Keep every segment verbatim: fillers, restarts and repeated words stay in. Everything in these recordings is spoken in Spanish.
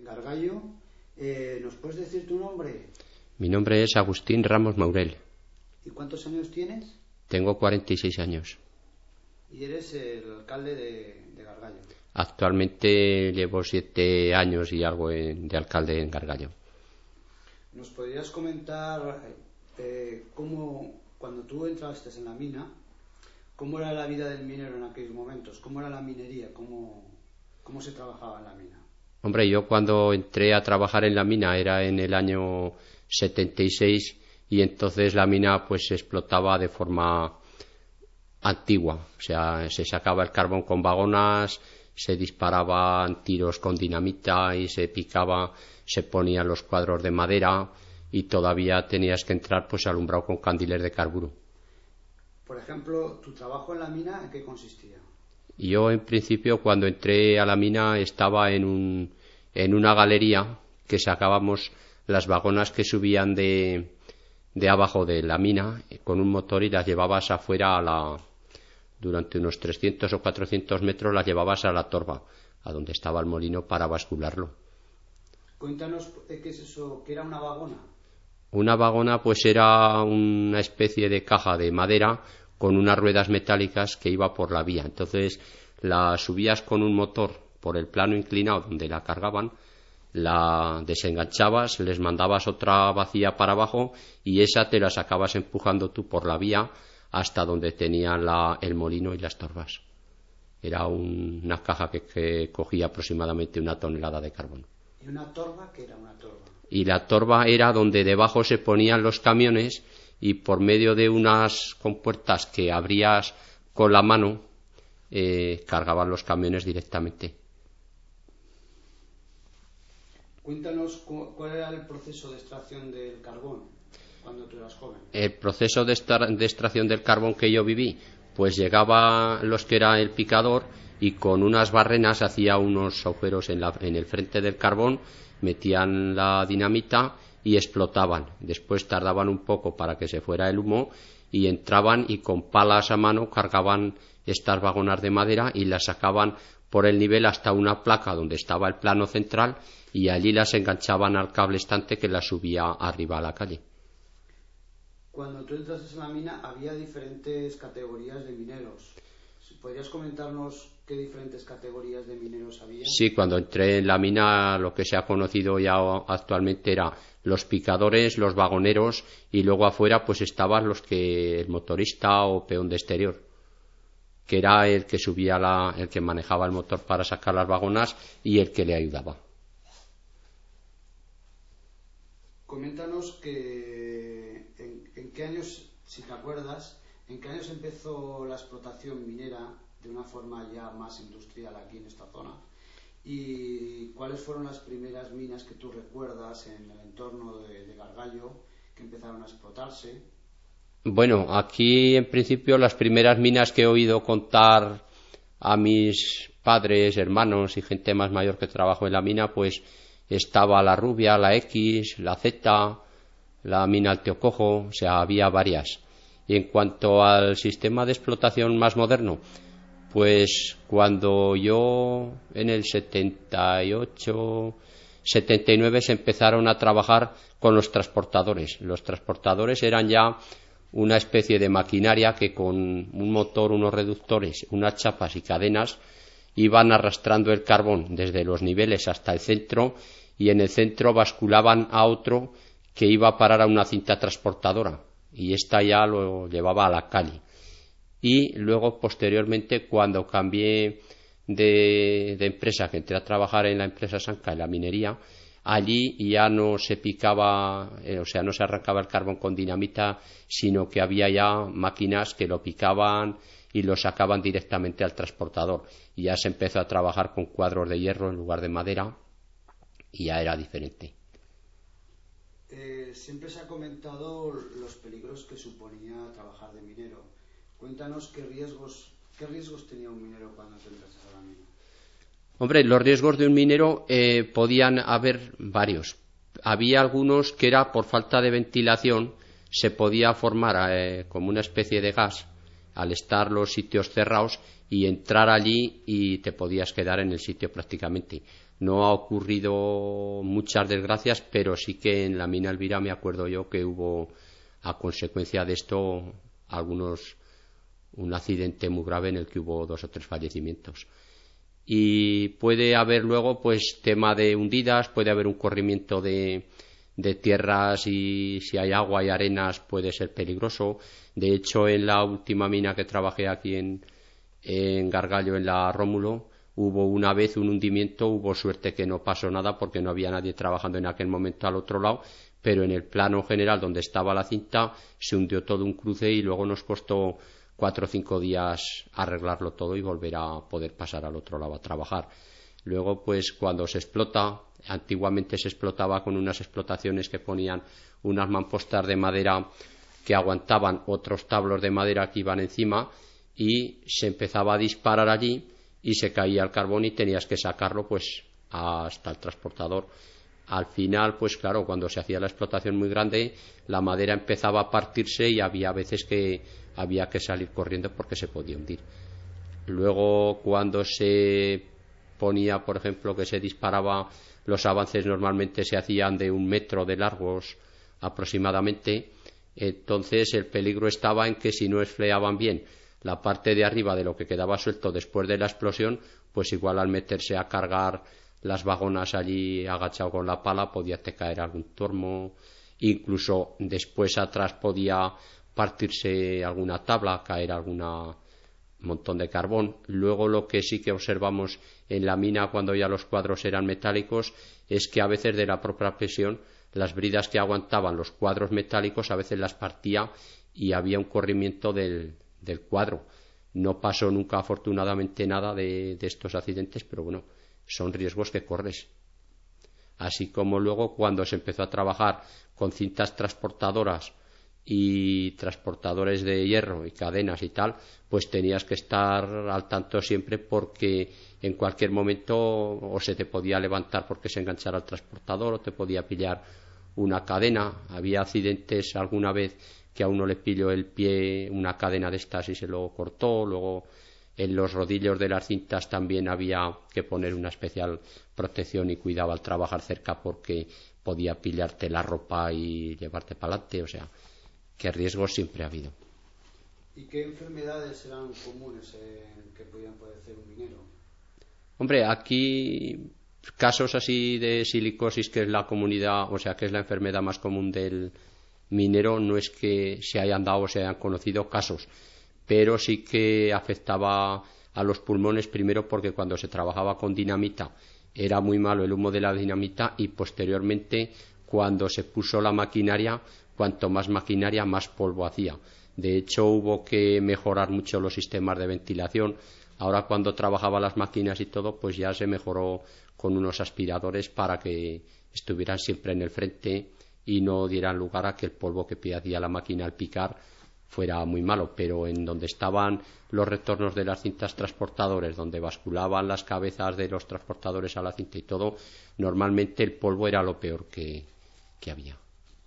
Gargallo. Eh, ¿Nos puedes decir tu nombre? Mi nombre es Agustín Ramos Maurel. ¿Y cuántos años tienes? Tengo cuarenta y seis años. ¿Y eres el alcalde de, de Gargallo? Actualmente llevo siete años y algo en, de alcalde en Gargallo. ¿Nos podrías comentar eh, cómo, cuando tú entraste en la mina, cómo era la vida del minero en aquellos momentos? ¿Cómo era la minería? ¿Cómo, cómo se trabajaba en la mina? Hombre, yo cuando entré a trabajar en la mina era en el año setenta y seis y entonces la mina pues se explotaba de forma antigua. O sea, se sacaba el carbón con vagonas, se disparaban tiros con dinamita y se picaba, se ponían los cuadros de madera y todavía tenías que entrar pues alumbrado con candiles de carburo. Por ejemplo, ¿tu trabajo en la mina en qué consistía? Yo en principio cuando entré a la mina estaba en, un, en una galería que sacábamos las vagonas que subían de, de abajo de la mina con un motor y las llevabas afuera a la, durante unos trescientos o cuatrocientos metros las llevabas a la torba, a donde estaba el molino para bascularlo. Cuéntanos qué es eso, qué era una vagona. Una vagona pues era una especie de caja de madera con unas ruedas metálicas que iba por la vía. Entonces la subías con un motor por el plano inclinado donde la cargaban, la desenganchabas, les mandabas otra vacía para abajo y esa te la sacabas empujando tú por la vía hasta donde tenía la, el molino y las torbas. Era un, una caja que, que cogía aproximadamente una tonelada de carbón. ¿Y una torba? ¿Qué era una torba? Y la torba era donde debajo se ponían los camiones y por medio de unas compuertas que abrías con la mano eh, cargaban los camiones directamente. Cuéntanos cuál era el proceso de extracción del carbón cuando tú eras joven. El proceso de, estar, de extracción del carbón que yo viví, pues llegaba los que era el picador y con unas barrenas hacía unos agujeros en, la, en el frente del carbón, metían la dinamita y explotaban. Después tardaban un poco para que se fuera el humo y entraban y con palas a mano cargaban estas vagonas de madera y las sacaban por el nivel hasta una placa donde estaba el plano central y allí las enganchaban al cable estante que las subía arriba a la calle. Cuando tú entraste en la mina había diferentes categorías de mineros. ¿Podrías comentarnos qué diferentes categorías de mineros había? Sí, cuando entré en la mina lo que se ha conocido ya actualmente era los picadores, los vagoneros y luego afuera pues estaban los que el motorista o peón de exterior, que era el que subía la, el que manejaba el motor para sacar las vagonas y el que le ayudaba. Coméntanos que en, en qué años, si te acuerdas, en qué años empezó la explotación minera de una forma ya más industrial aquí en esta zona y cuáles fueron las primeras minas que tú recuerdas en el entorno de, de Gargallo que empezaron a explotarse. Bueno, aquí en principio las primeras minas que he oído contar a mis padres, hermanos y gente más mayor que trabajó en la mina, pues estaba la Rubia, la X, la Z, la mina El Teocojo, o sea, había varias. Y en cuanto al sistema de explotación más moderno, pues cuando yo en el setenta y ocho, setenta y nueve se empezaron a trabajar con los transportadores. Los transportadores eran ya una especie de maquinaria que con un motor, unos reductores, unas chapas y cadenas iban arrastrando el carbón desde los niveles hasta el centro y en el centro basculaban a otro que iba a parar a una cinta transportadora y esta ya lo llevaba a la calle. Y luego posteriormente cuando cambié de, de empresa, que entré a trabajar en la empresa Sanca, en la minería, allí ya no se picaba, eh, o sea, no se arrancaba el carbón con dinamita, sino que había ya máquinas que lo picaban y lo sacaban directamente al transportador. Y ya se empezó a trabajar con cuadros de hierro en lugar de madera y ya era diferente. Eh, siempre se ha comentado los peligros que suponía trabajar de minero. Cuéntanos qué riesgos, qué riesgos tenía un minero cuando te entraste a la mina. Hombre, los riesgos de un minero eh, podían haber varios. Había algunos que era por falta de ventilación, se podía formar eh, como una especie de gas al estar los sitios cerrados y entrar allí y te podías quedar en el sitio prácticamente. No ha ocurrido muchas desgracias, pero sí que en la mina Elvira me acuerdo yo que hubo, a consecuencia de esto, algunos un accidente muy grave en el que hubo dos o tres fallecimientos. Y puede haber luego pues tema de hundidas, puede haber un corrimiento de, de tierras, y si hay agua y arenas puede ser peligroso. De hecho, en la última mina que trabajé aquí en, en Gargallo, en la Rómulo, hubo una vez un hundimiento, hubo suerte que no pasó nada porque no había nadie trabajando en aquel momento al otro lado, pero en el plano general donde estaba la cinta se hundió todo un cruce y luego nos costó cuatro o cinco días arreglarlo todo y volver a poder pasar al otro lado a trabajar. Luego, pues cuando se explota, antiguamente se explotaba con unas explotaciones que ponían unas mampostas de madera que aguantaban otros tablos de madera que iban encima, y se empezaba a disparar allí y se caía el carbón y tenías que sacarlo pues hasta el transportador. Al final, pues claro, cuando se hacía la explotación muy grande, la madera empezaba a partirse y había veces que había que salir corriendo porque se podía hundir. Luego, cuando se ponía, por ejemplo, que se disparaba, los avances normalmente se hacían de un metro de largos aproximadamente. Entonces el peligro estaba en que si no esfleaban bien la parte de arriba de lo que quedaba suelto después de la explosión, pues igual al meterse a cargar las vagonas allí agachado con la pala podía te caer algún tormo, incluso después atrás podía partirse alguna tabla, caer algún montón de carbón. Luego lo que sí que observamos en la mina cuando ya los cuadros eran metálicos es que a veces de la propia presión las bridas que aguantaban los cuadros metálicos a veces las partía y había un corrimiento del, del cuadro. No pasó nunca afortunadamente nada de, de estos accidentes, pero bueno, son riesgos que corres. Así como luego cuando se empezó a trabajar con cintas transportadoras y transportadores de hierro y cadenas y tal, pues tenías que estar al tanto siempre porque en cualquier momento o se te podía levantar porque se enganchara el transportador o te podía pillar una cadena. Había accidentes alguna vez que a uno le pilló el pie una cadena de estas y se lo cortó. Luego en los rodillos de las cintas también había que poner una especial protección y cuidado al trabajar cerca porque podía pillarte la ropa y llevarte para adelante. O sea, que riesgos siempre ha habido. ¿Y qué enfermedades eran comunes en que podían padecer un minero? Hombre, aquí casos así de silicosis, que es la comunidad, o sea, que es la enfermedad más común del minero, no es que se hayan dado o se hayan conocido casos, pero sí que afectaba a los pulmones, primero porque cuando se trabajaba con dinamita era muy malo el humo de la dinamita, y posteriormente cuando se puso la maquinaria, cuanto más maquinaria más polvo hacía. De hecho hubo que mejorar mucho los sistemas de ventilación. Ahora cuando trabajaba las máquinas y todo, pues ya se mejoró con unos aspiradores para que estuvieran siempre en el frente y no dieran lugar a que el polvo que hacía la máquina al picar fuera muy malo. Pero en donde estaban los retornos de las cintas transportadores, donde basculaban las cabezas de los transportadores a la cinta y todo, normalmente el polvo era lo peor que, que había.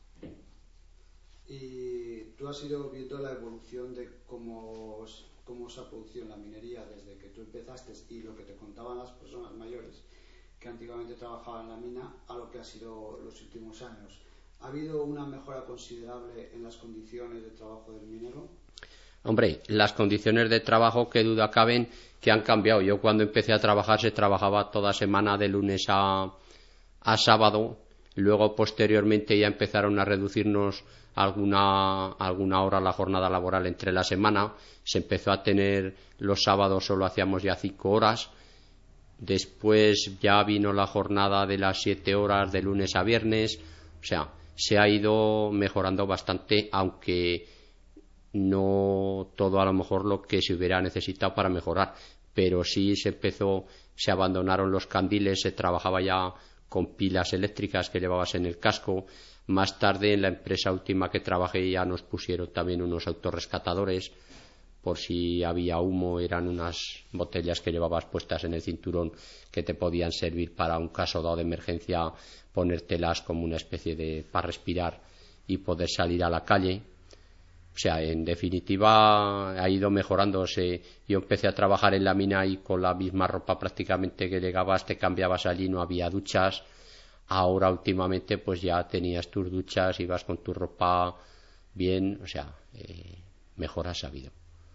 Y tú has ido viendo la evolución de cómo, cómo se ha producido en la minería desde que tú empezaste y lo que te contaban las personas mayores que antiguamente trabajaban en la mina a lo que ha sido los últimos años. ¿Ha habido una mejora considerable en las condiciones de trabajo del minero? Hombre, las condiciones de trabajo, que duda caben, que han cambiado. Yo cuando empecé a trabajar se trabajaba toda semana de lunes a, a sábado. Luego posteriormente ya empezaron a reducirnos alguna, alguna hora la jornada laboral entre la semana. Se empezó a tener los sábados solo hacíamos ya cinco horas. Después ya vino la jornada de las siete horas de lunes a viernes. O sea, se ha ido mejorando bastante, aunque no todo a lo mejor lo que se hubiera necesitado para mejorar, pero sí se empezó, se abandonaron los candiles, se trabajaba ya con pilas eléctricas que llevabas en el casco. Más tarde en la empresa última que trabajé ya nos pusieron también unos autorrescatadores por si había humo. Eran unas botellas que llevabas puestas en el cinturón que te podían servir para un caso dado de emergencia, ponértelas como una especie de para respirar y poder salir a la calle. O sea, en definitiva ha ido mejorándose. Yo empecé a trabajar en la mina y con la misma ropa prácticamente que llegabas, te cambiabas allí, no había duchas. Ahora últimamente pues ya tenías tus duchas, ibas con tu ropa bien, o sea, eh, mejor has sabido.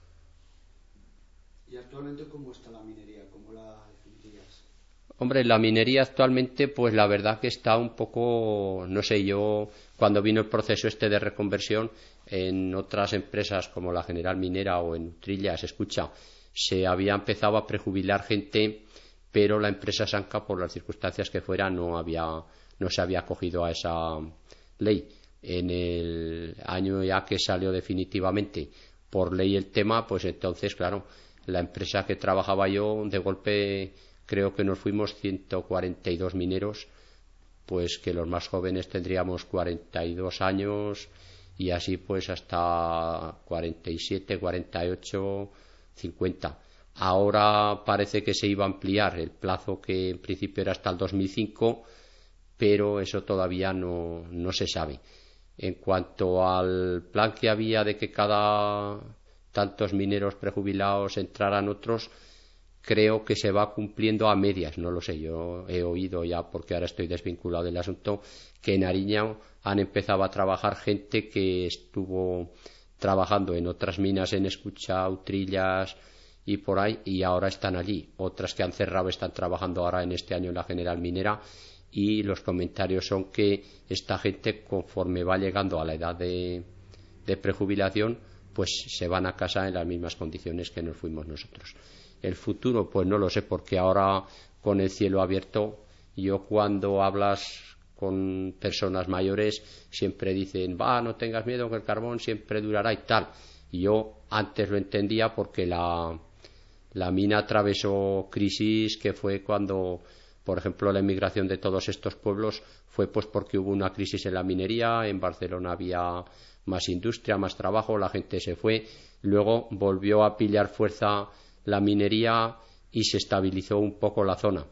¿Y actualmente cómo está la minería? ¿Cómo la definirías? Hombre, la minería actualmente, pues la verdad que está un poco, no sé, yo cuando vino el proceso este de reconversión, en otras empresas como la General Minera o en Trilla, se escucha, se había empezado a prejubilar gente, pero la empresa Sanca, por las circunstancias que fuera, no había, no se había acogido a esa ley. En el año ya que salió definitivamente por ley el tema, pues entonces, claro, la empresa que trabajaba yo, de golpe creo que nos fuimos ciento cuarenta y dos mineros, pues que los más jóvenes tendríamos cuarenta y dos años y así pues hasta cuarenta y siete, cuarenta y ocho, cincuenta. Ahora parece que se iba a ampliar el plazo, que en principio era hasta el dos mil cinco, pero eso todavía no, no se sabe. En cuanto al plan que había de que cada tantos mineros prejubilados entraran otros, creo que se va cumpliendo a medias, no lo sé, yo he oído ya, porque ahora estoy desvinculado del asunto, que en Ariñao han empezado a trabajar gente que estuvo trabajando en otras minas en Escucha, Utrillas y por ahí, y ahora están allí. Otras que han cerrado están trabajando ahora en este año en la General Minera, y los comentarios son que esta gente, conforme va llegando a la edad de, de prejubilación, pues se van a casa en las mismas condiciones que nos fuimos nosotros. El futuro, pues no lo sé, porque ahora con el cielo abierto, yo cuando hablas con personas mayores siempre dicen, va, no tengas miedo, que el carbón siempre durará y tal. Y yo antes lo entendía porque la, la mina atravesó crisis, que fue cuando, por ejemplo, la emigración de todos estos pueblos fue pues porque hubo una crisis en la minería. En Barcelona había más industria, más trabajo, la gente se fue, luego volvió a pillar fuerza la minería y se estabilizó un poco la zona.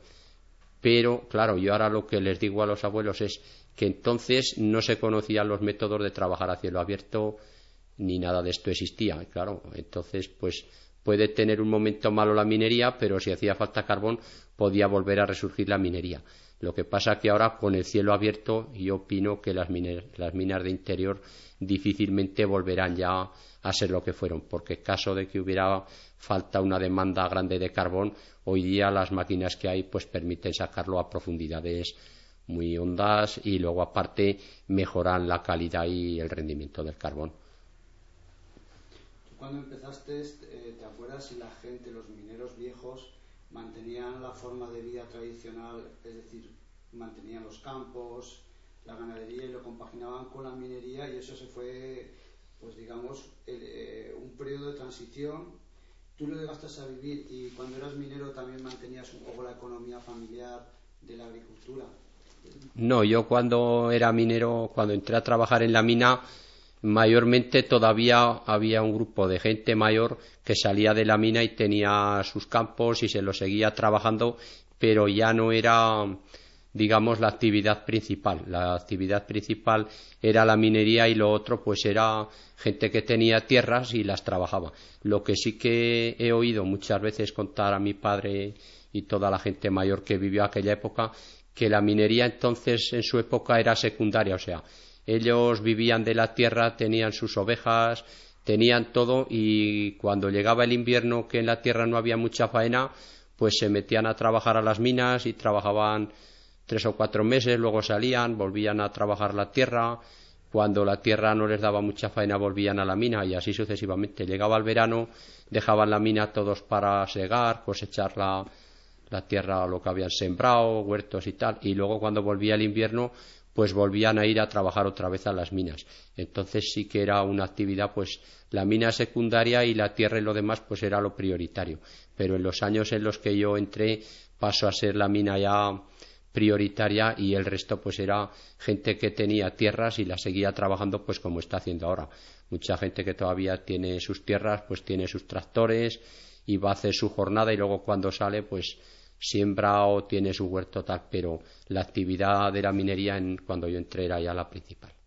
Pero, claro, yo ahora lo que les digo a los abuelos es que entonces no se conocían los métodos de trabajar a cielo abierto, ni nada de esto existía. Claro, entonces, pues puede tener un momento malo la minería, pero si hacía falta carbón, podía volver a resurgir la minería. Lo que pasa que ahora, con el cielo abierto, yo opino que las, miner- las minas de interior difícilmente volverán ya a ser lo que fueron, porque en caso de que hubiera falta una demanda grande de carbón, hoy día las máquinas que hay pues permiten sacarlo a profundidades muy hondas y luego aparte mejoran la calidad y el rendimiento del carbón. Cuando empezaste, eh, ¿te acuerdas si la gente, los mineros viejos, mantenían la forma de vida tradicional, es decir, mantenían los campos, la ganadería y lo compaginaban con la minería, y eso se fue, pues digamos, el, eh, un periodo de transición? ¿Tú lo llegaste a vivir y cuando eras minero también mantenías un poco la economía familiar de la agricultura? No, yo cuando era minero, cuando entré a trabajar en la mina, mayormente todavía había un grupo de gente mayor que salía de la mina y tenía sus campos y se los seguía trabajando, pero ya no era, digamos, la actividad principal. La actividad principal era la minería y lo otro pues era gente que tenía tierras y las trabajaba. Lo que sí que he oído muchas veces contar a mi padre y toda la gente mayor que vivió aquella época, que la minería entonces en su época era secundaria, o sea, ellos vivían de la tierra, tenían sus ovejas, tenían todo, y cuando llegaba el invierno, que en la tierra no había mucha faena, pues se metían a trabajar a las minas y trabajaban tres o cuatro meses, luego salían, volvían a trabajar la tierra. Cuando la tierra no les daba mucha faena volvían a la mina y así sucesivamente. Llegaba el verano, dejaban la mina todos para segar, cosechar la, la tierra, lo que habían sembrado, huertos y tal, y luego cuando volvía el invierno pues volvían a ir a trabajar otra vez a las minas. Entonces sí que era una actividad, pues la mina secundaria y la tierra y lo demás pues era lo prioritario. Pero en los años en los que yo entré pasó a ser la mina ya prioritaria y el resto pues era gente que tenía tierras y las seguía trabajando pues como está haciendo ahora. Mucha gente que todavía tiene sus tierras pues tiene sus tractores y va a hacer su jornada y luego cuando sale pues siembra o tiene su huerto tal, pero la actividad de la minería en, cuando yo entré era ya la principal.